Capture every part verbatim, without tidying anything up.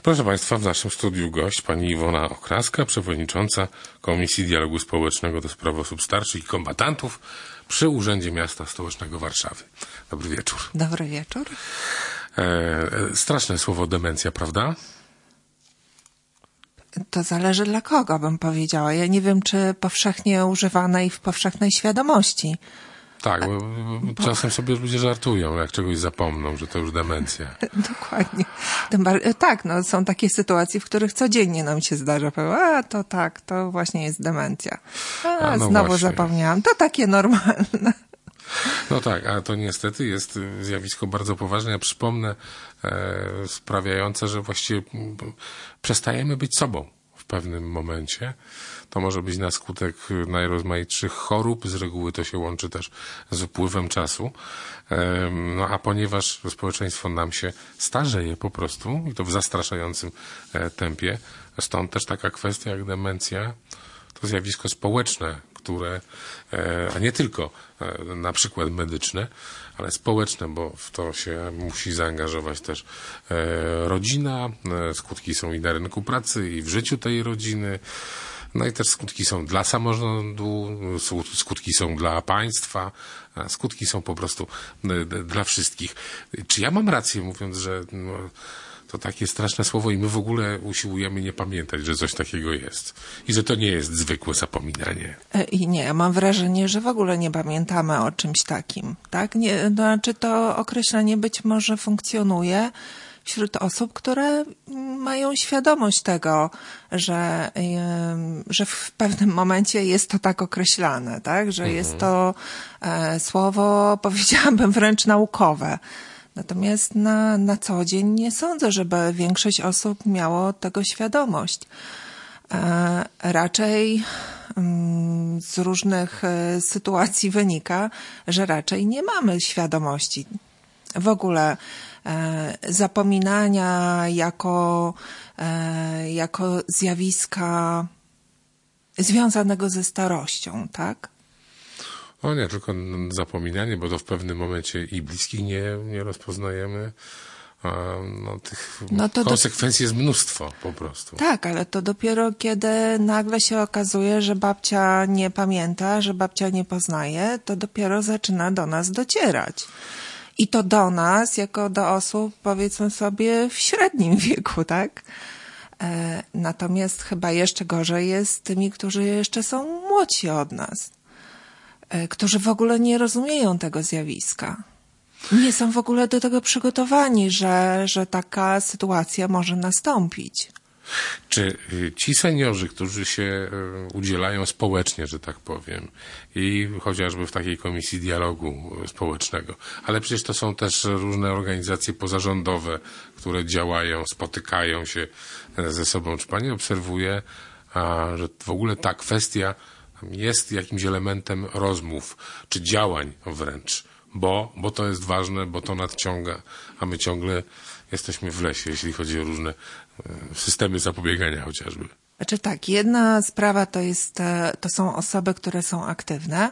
Proszę Państwa, w naszym studiu gość pani Iwona Okraska, przewodnicząca Komisji Dialogu Społecznego do Spraw Osób Starszych i Kombatantów przy Urzędzie Miasta Stołecznego Warszawy. Dobry wieczór. Dobry wieczór. E, straszne słowo demencja, prawda? To zależy dla kogo, bym powiedziała. Ja nie wiem, czy powszechnie używane i w powszechnej świadomości. Tak, bo, bo czasem sobie ludzie żartują, jak czegoś zapomną, że to już demencja. Dokładnie. Tym bardziej, tak, no, są takie sytuacje, w których codziennie nam się zdarza. A, to tak, to właśnie jest demencja. A, a no znowu właśnie. zapomniałam. To takie normalne. No tak, a to niestety jest zjawisko bardzo poważne. Ja przypomnę, e, sprawiające, że właściwie przestajemy być sobą w pewnym momencie. To może być na skutek najrozmaitszych chorób. Z reguły to się łączy też z upływem czasu. E, no a ponieważ społeczeństwo nam się starzeje po prostu i to w zastraszającym e, tempie, stąd też taka kwestia jak demencja, to zjawisko społeczne, które, a nie tylko na przykład medyczne, ale społeczne, bo w to się musi zaangażować też rodzina. Skutki są i na rynku pracy, i w życiu tej rodziny. No i też skutki są dla samorządu, skutki są dla państwa, skutki są po prostu dla wszystkich. Czy ja mam rację, mówiąc, że no, to takie straszne słowo i my w ogóle usiłujemy nie pamiętać, że coś takiego jest. I że to nie jest zwykłe zapominanie. I nie, ja mam wrażenie, że w ogóle nie pamiętamy o czymś takim. Tak? Nie, to znaczy to określenie być może funkcjonuje wśród osób, które mają świadomość tego, że, że w pewnym momencie jest to tak określane, tak? Że mhm. jest to e, słowo, powiedziałabym, wręcz naukowe. Natomiast na, na co dzień nie sądzę, żeby większość osób miało tego świadomość. E, raczej mm, z różnych e, sytuacji wynika, że raczej nie mamy świadomości w ogóle e, zapominania jako, e, jako zjawiska związanego ze starością, tak? No nie, tylko zapominanie, bo to w pewnym momencie i bliskich nie, nie rozpoznajemy. A no, tych no to konsekwencji do... jest mnóstwo po prostu. Tak, ale to dopiero kiedy nagle się okazuje, że babcia nie pamięta, że babcia nie poznaje, to dopiero zaczyna do nas docierać. I to do nas, jako do osób, powiedzmy sobie, w średnim wieku, tak? E, natomiast chyba jeszcze gorzej jest z tymi, którzy jeszcze są młodsi od nas, którzy w ogóle nie rozumieją tego zjawiska. Nie są w ogóle do tego przygotowani, że, że taka sytuacja może nastąpić. Czy ci seniorzy, którzy się udzielają społecznie, że tak powiem, i chociażby w takiej komisji dialogu społecznego, ale przecież to są też różne organizacje pozarządowe, które działają, spotykają się ze sobą. Czy pani obserwuje, a, że w ogóle ta kwestia jest jakimś elementem rozmów, czy działań wręcz, bo, bo to jest ważne, bo to nadciąga, a my ciągle jesteśmy w lesie, jeśli chodzi o różne systemy zapobiegania chociażby. Znaczy tak, jedna sprawa to jest, to są osoby, które są aktywne,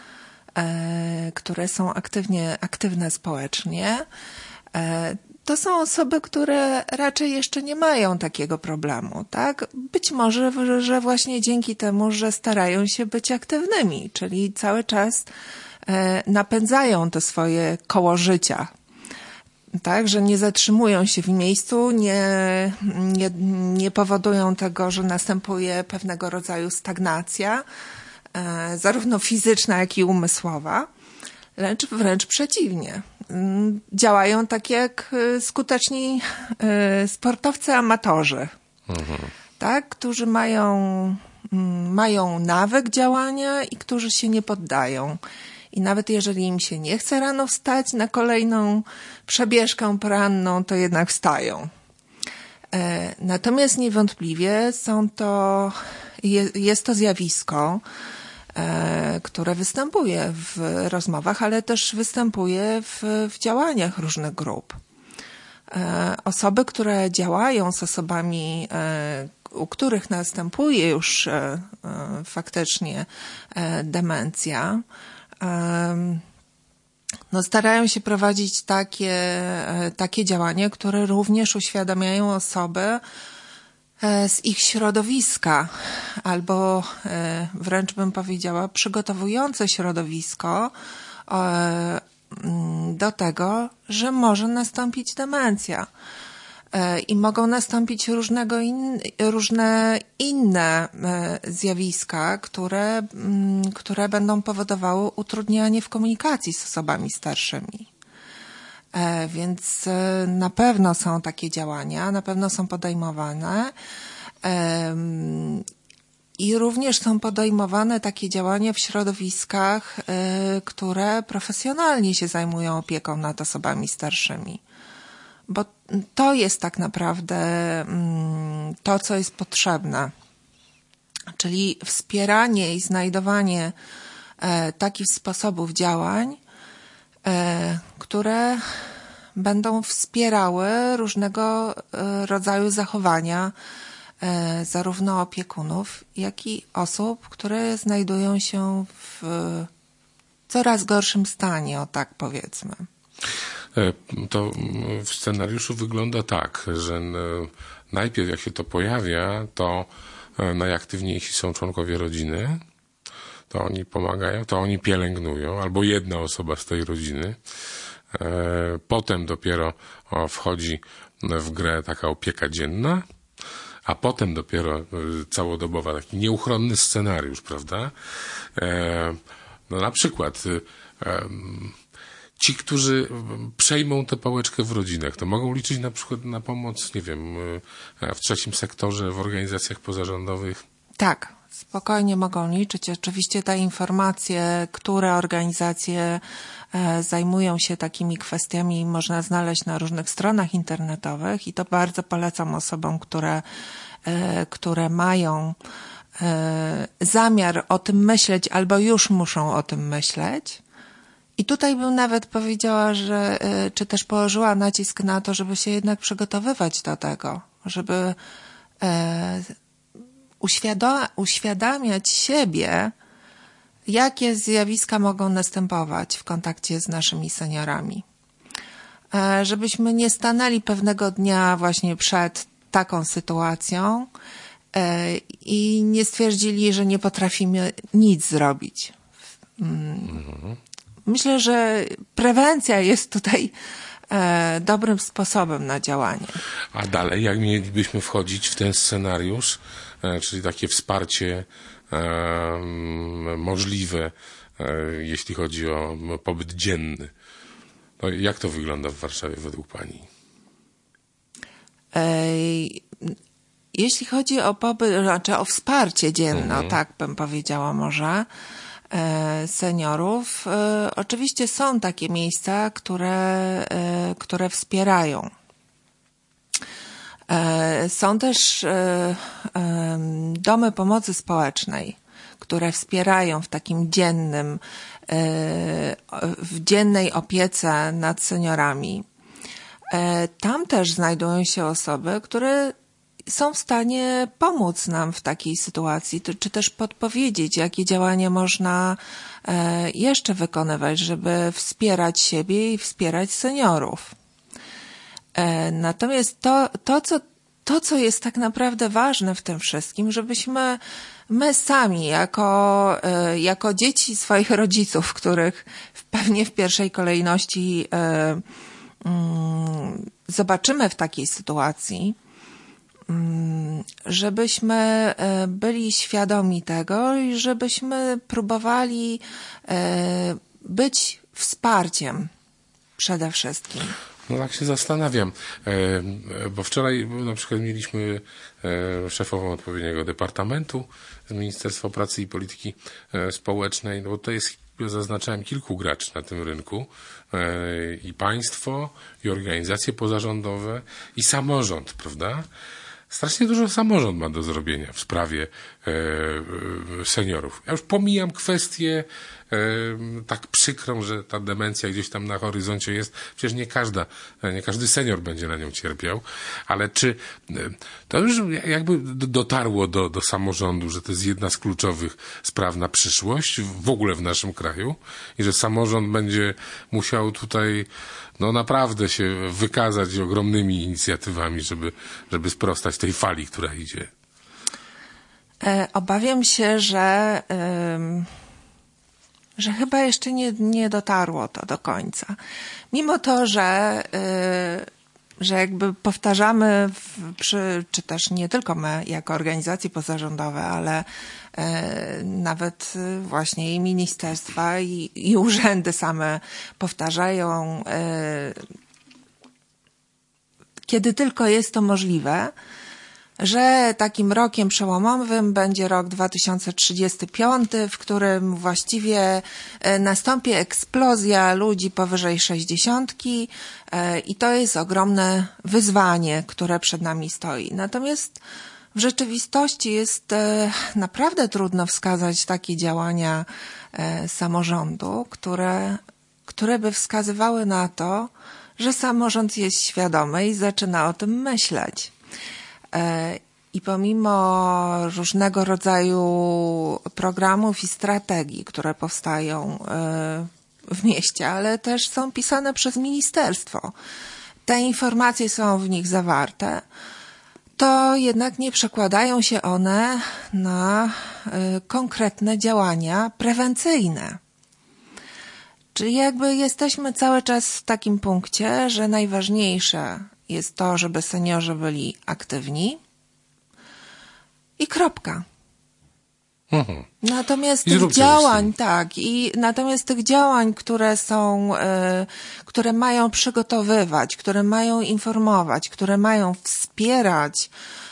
e, które są aktywnie, aktywne społecznie. E, To są osoby, które raczej jeszcze nie mają takiego problemu, tak? Być może, że właśnie dzięki temu, że starają się być aktywnymi, czyli cały czas e, napędzają to swoje koło życia, tak? Że nie zatrzymują się w miejscu, nie, nie, nie powodują tego, że następuje pewnego rodzaju stagnacja, e, zarówno fizyczna, jak i umysłowa, lecz wręcz przeciwnie. Działają tak jak skuteczni sportowcy amatorzy, mhm. tak? Którzy mają, mają nawyk działania i którzy się nie poddają. I nawet jeżeli im się nie chce rano wstać na kolejną przebieżkę poranną, to jednak wstają. Natomiast niewątpliwie są to, jest to zjawisko, które występuje w rozmowach, ale też występuje w, w działaniach różnych grup. Osoby, które działają z osobami, u których następuje już faktycznie demencja, no starają się prowadzić takie, takie działania, które również uświadamiają osoby z ich środowiska, albo wręcz bym powiedziała, przygotowujące środowisko do tego, że może nastąpić demencja. I mogą nastąpić różnego in, różne inne zjawiska, które, które będą powodowały utrudnianie w komunikacji z osobami starszymi. Więc na pewno są takie działania, na pewno są podejmowane. I również są podejmowane takie działania w środowiskach, które profesjonalnie się zajmują opieką nad osobami starszymi. Bo to jest tak naprawdę to, co jest potrzebne. Czyli wspieranie i znajdowanie takich sposobów działań, które będą wspierały różnego rodzaju zachowania zarówno opiekunów, jak i osób, które znajdują się w coraz gorszym stanie, o tak powiedzmy. To w scenariuszu wygląda tak, że najpierw jak się to pojawia, to najaktywniejsi są członkowie rodziny, to oni pomagają, to oni pielęgnują, albo jedna osoba z tej rodziny. Potem dopiero wchodzi w grę taka opieka dzienna, a potem dopiero całodobowa, taki nieuchronny scenariusz, prawda? No na przykład ci, którzy przejmą tę pałeczkę w rodzinach, to mogą liczyć na przykład na pomoc, nie wiem, w trzecim sektorze, w organizacjach pozarządowych? Tak, spokojnie mogą liczyć. Oczywiście te informacje, które organizacje zajmują się takimi kwestiami, można znaleźć na różnych stronach internetowych i to bardzo polecam osobom, które, które mają zamiar o tym myśleć albo już muszą o tym myśleć. I tutaj bym nawet powiedziała, że czy też położyła nacisk na to, żeby się jednak przygotowywać do tego, żeby uświado- uświadamiać siebie, jakie zjawiska mogą następować w kontakcie z naszymi seniorami. Żebyśmy nie stanęli pewnego dnia właśnie przed taką sytuacją i nie stwierdzili, że nie potrafimy nic zrobić. Mhm. Myślę, że prewencja jest tutaj e, dobrym sposobem na działanie. A dalej, jak mielibyśmy wchodzić w ten scenariusz, e, czyli takie wsparcie e, możliwe, e, jeśli chodzi o pobyt dzienny, no, jak to wygląda w Warszawie według Pani? E, jeśli chodzi o pobyt, znaczy o wsparcie dzienne, mhm. tak bym powiedziała może, seniorów. Oczywiście są takie miejsca, które, które wspierają. Są też domy pomocy społecznej, które wspierają w takim dziennym, w dziennej opiece nad seniorami. Tam też znajdują się osoby, które są w stanie pomóc nam w takiej sytuacji, czy też podpowiedzieć, jakie działania można jeszcze wykonywać, żeby wspierać siebie i wspierać seniorów. Natomiast to, to, co, to, co jest tak naprawdę ważne w tym wszystkim, żebyśmy my sami, jako, jako dzieci swoich rodziców, których pewnie w pierwszej kolejności zobaczymy w takiej sytuacji, żebyśmy byli świadomi tego i żebyśmy próbowali być wsparciem przede wszystkim. No tak się zastanawiam, bo wczoraj na przykład mieliśmy szefową odpowiedniego departamentu z Ministerstwa Pracy i Polityki Społecznej, no bo to jest, zaznaczałem, kilku graczy na tym rynku, i państwo, i organizacje pozarządowe, i samorząd, prawda? strasznie dużo samorząd ma do zrobienia w sprawie e, e, seniorów. Ja już pomijam kwestię e, tak przykrą, że ta demencja gdzieś tam na horyzoncie jest. Przecież nie każda, nie każdy senior będzie na nią cierpiał, ale czy e, to już jakby dotarło do, do samorządu, że to jest jedna z kluczowych spraw na przyszłość w ogóle w naszym kraju i że samorząd będzie musiał tutaj no naprawdę się wykazać ogromnymi inicjatywami, żeby, żeby sprostać tej fali, która idzie. E, obawiam się, że, ym, że chyba jeszcze nie, nie dotarło to do końca. Mimo to, że, y, że jakby powtarzamy, w, przy, czy też nie tylko my jako organizacje pozarządowe, ale y, nawet właśnie i ministerstwa i, i urzędy same powtarzają, y, kiedy tylko jest to możliwe, że takim rokiem przełomowym będzie rok dwa tysiące trzydziesty piąty, w którym właściwie nastąpi eksplozja ludzi powyżej sześćdziesiątki i to jest ogromne wyzwanie, które przed nami stoi. Natomiast w rzeczywistości jest naprawdę trudno wskazać takie działania samorządu, które, które by wskazywały na to, że samorząd jest świadomy i zaczyna o tym myśleć. I pomimo różnego rodzaju programów i strategii, które powstają w mieście, ale też są pisane przez ministerstwo, te informacje są w nich zawarte, to jednak nie przekładają się one na konkretne działania prewencyjne. Czyli jakby jesteśmy cały czas w takim punkcie, że najważniejsze jest to, żeby seniorzy byli aktywni i kropka. Mhm. Natomiast I tych zróbcie działań, tak, i natomiast tych działań, które są, y, które mają przygotowywać, które mają informować, które mają wspierać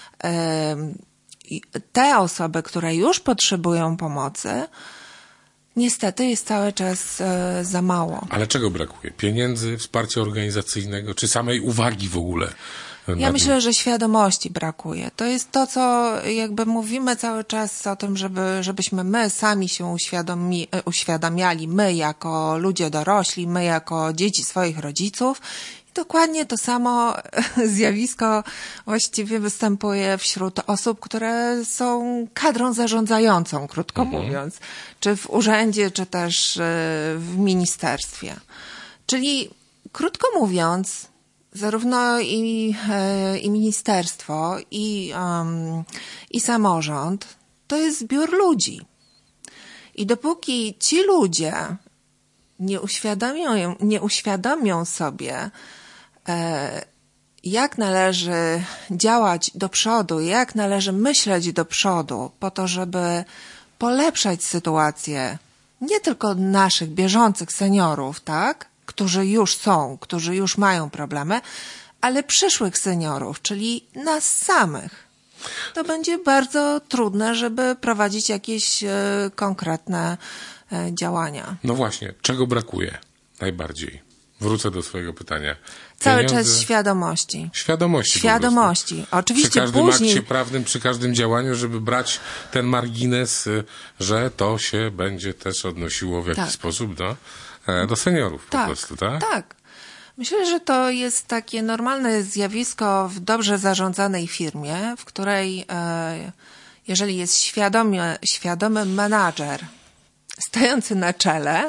y, te osoby, które już potrzebują pomocy, niestety jest cały czas y, za mało. Ale czego brakuje? Pieniędzy, wsparcia organizacyjnego, czy samej uwagi w ogóle? Ja myślę, że świadomości brakuje. To jest to, co jakby mówimy cały czas o tym, żeby, żebyśmy my sami się uświadomi, uświadamiali, my jako ludzie dorośli, my jako dzieci swoich rodziców. I dokładnie to samo zjawisko właściwie występuje wśród osób, które są kadrą zarządzającą, krótko mhm. mówiąc, czy w urzędzie, czy też w ministerstwie. Czyli krótko mówiąc, zarówno i, i ministerstwo, i, um, i samorząd to jest zbiór ludzi. I dopóki ci ludzie nie uświadomią, nie uświadomią sobie, e, jak należy działać do przodu, jak należy myśleć do przodu po to, żeby polepszać sytuację nie tylko naszych bieżących seniorów, tak? Którzy już są, którzy już mają problemy, ale przyszłych seniorów, czyli nas samych. To będzie bardzo trudne, żeby prowadzić jakieś e, konkretne e, działania. No właśnie, czego brakuje najbardziej? Wrócę do swojego pytania. Cały Pieniądze... czas świadomości. Świadomości. Świadomości. Oczywiście przy każdym później... akcie prawnym, przy każdym działaniu, żeby brać ten margines, że to się będzie też odnosiło w jakiś tak. sposób do, do seniorów po tak, prostu, tak? Tak. Myślę, że to jest takie normalne zjawisko w dobrze zarządzanej firmie, w której e, jeżeli jest świadomie, świadomy menadżer stojący na czele,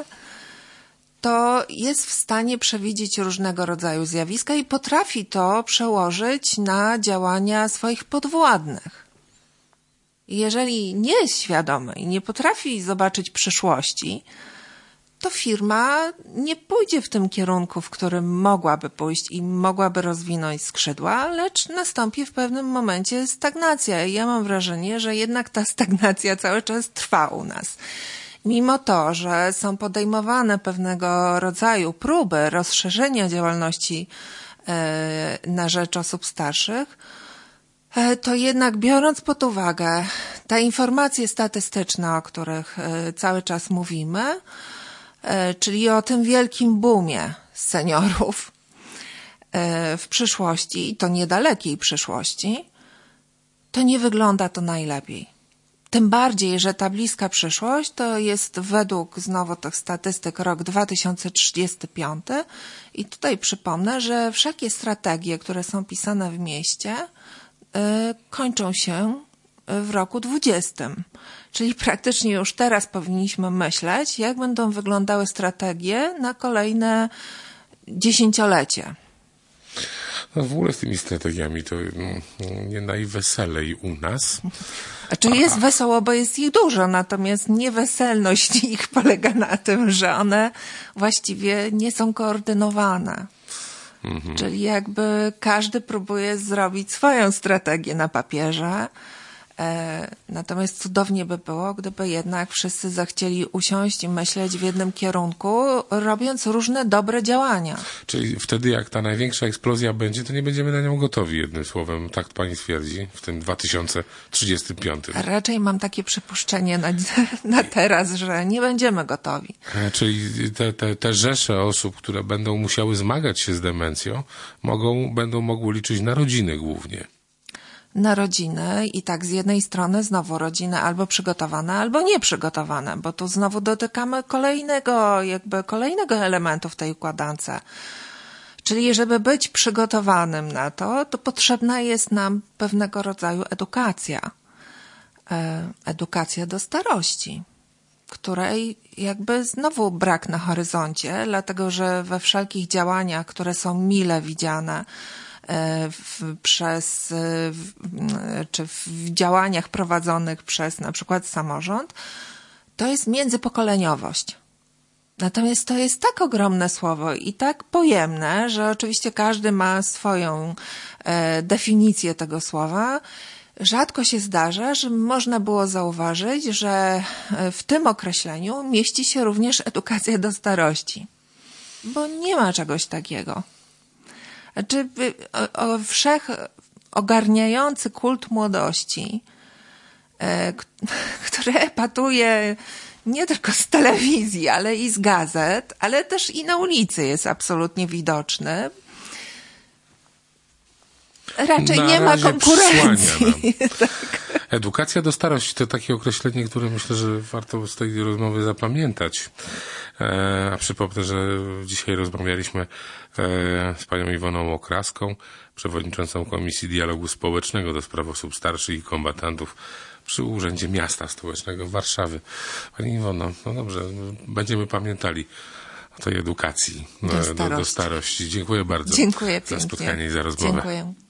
to jest w stanie przewidzieć różnego rodzaju zjawiska i potrafi to przełożyć na działania swoich podwładnych. Jeżeli nie jest świadomy i nie potrafi zobaczyć przyszłości, to firma nie pójdzie w tym kierunku, w którym mogłaby pójść i mogłaby rozwinąć skrzydła, lecz nastąpi w pewnym momencie stagnacja. I ja mam wrażenie, że jednak ta stagnacja cały czas trwa u nas. Mimo to, że są podejmowane pewnego rodzaju próby rozszerzenia działalności na rzecz osób starszych, to jednak biorąc pod uwagę te informacje statystyczne, o których cały czas mówimy, czyli o tym wielkim boomie seniorów w przyszłości, i to niedalekiej przyszłości, to nie wygląda to najlepiej. Tym bardziej, że ta bliska przyszłość to jest według znowu tych statystyk rok dwa tysiące trzydziesty piąty i tutaj przypomnę, że wszelkie strategie, które są pisane w mieście, yy, kończą się w roku dwudziestym. Czyli praktycznie już teraz powinniśmy myśleć, jak będą wyglądały strategie na kolejne dziesięciolecie. No w ogóle z tymi strategiami to nie najweselej u nas. Znaczy jest wesoło, bo jest ich dużo, natomiast nieweselność ich polega na tym, że one właściwie nie są koordynowane. Mhm. Czyli jakby każdy próbuje zrobić swoją strategię na papierze. Natomiast cudownie by było, gdyby jednak wszyscy zechcieli usiąść i myśleć w jednym kierunku, robiąc różne dobre działania. Czyli wtedy, jak ta największa eksplozja będzie, to nie będziemy na nią gotowi, jednym słowem. Tak pani twierdzi, w tym dwa tysiące trzydziestym piątym. Raczej mam takie przypuszczenie na, na teraz, że nie będziemy gotowi. Czyli te, te, te rzesze osób, które będą musiały zmagać się z demencją, mogą, będą mogły liczyć na rodziny głównie. Na rodziny i tak z jednej strony znowu rodziny albo przygotowane, albo nieprzygotowane, bo tu znowu dotykamy kolejnego, jakby kolejnego elementu w tej układance. Czyli żeby być przygotowanym na to, to potrzebna jest nam pewnego rodzaju edukacja. Edukacja do starości, której jakby znowu brak na horyzoncie, dlatego że we wszelkich działaniach, które są mile widziane, W, przez, w, czy w działaniach prowadzonych przez na przykład samorząd, to jest międzypokoleniowość. Natomiast to jest tak ogromne słowo i tak pojemne, że oczywiście każdy ma swoją e, definicję tego słowa. Rzadko się zdarza, że można było zauważyć, że w tym określeniu mieści się również edukacja do starości. Bo nie ma czegoś takiego. Znaczy, o, o wszech ogarniający kult młodości, e, k- który epatuje nie tylko z telewizji, ale i z gazet, ale też i na ulicy jest absolutnie widoczny. Raczej na nie ma konkurencji. Tak. Edukacja do starości to takie określenie, które myślę, że warto z tej rozmowy zapamiętać. E, a przypomnę, że dzisiaj rozmawialiśmy e, z panią Iwoną Okraską, przewodniczącą Komisji Dialogu Społecznego do spraw osób starszych i kombatantów przy Urzędzie Miasta Stołecznego Warszawy. Pani Iwono, no dobrze, będziemy pamiętali o tej edukacji do, do, do starości. Dziękuję bardzo Dziękuję za pięknie. spotkanie i za rozmowę. Dziękuję.